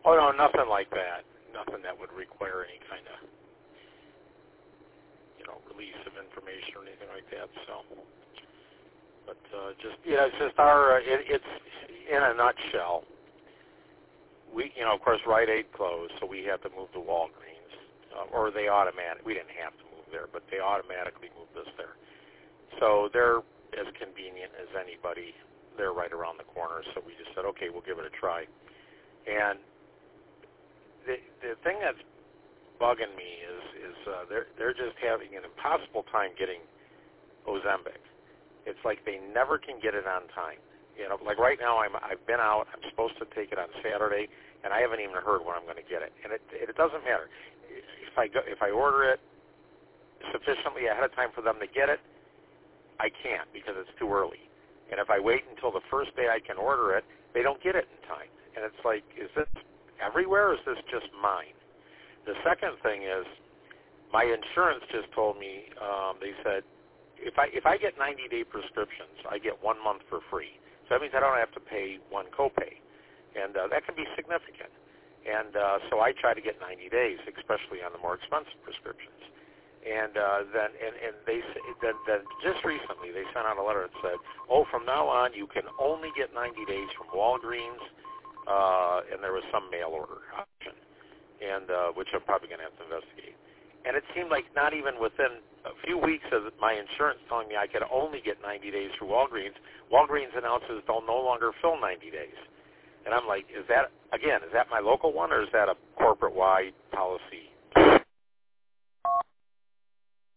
Oh, no, nothing like that. Nothing that would require any kind of, release of information or anything like that. So, but it's just it's in a nutshell. We, of course, Rite Aid closed, so we had to move to Walgreens, or they we didn't have to move there, but they automatically moved us there. So they're as convenient as anybody. They're right around the corner, so we just said, okay, we'll give it a try. And the thing that's bugging me is they're just having an impossible time getting Ozempic. It's like they never can get it on time. Like right now I've been out. I'm supposed to take it on Saturday, and I haven't even heard when I'm going to get it. And it doesn't matter if I order it sufficiently ahead of time for them to get it. I can't because it's too early. And if I wait until the first day I can order it, they don't get it in time. And it's like, is this everywhere, or is this just mine? The second thing is, my insurance just told me, they said, if I get 90-day prescriptions, I get 1 month for free. So that means I don't have to pay one copay. And that can be significant. And so I try to get 90 days, especially on the more expensive prescriptions. And then just recently they sent out a letter that said, from now on you can only get 90 days from Walgreens, and there was some mail order option, and which I'm probably going to have to investigate. And it seemed like not even within a few weeks of my insurance telling me I could only get 90 days through Walgreens, Walgreens announces they'll no longer fill 90 days. And I'm like, is that my local one, or is that a corporate-wide policy